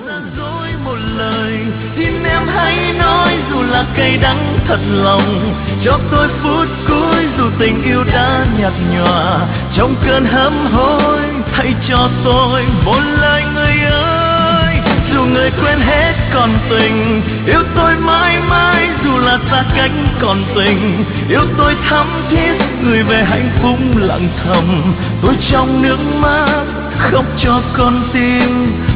dối một lời, xin em hãy nói dù là cay đắng thật lòng, cho tôi phút cuối dù tình yêu đã nhạt nhòa. Trong cơn hâm hối hãy cho tôi một lời người ơi, dù người quên hết còn tình, yêu tôi mãi mãi dù là xa cách còn tình, yêu tôi thắm thiết người về hạnh phúc lặng thầm. Tôi trong nước mắt khóc cho con tim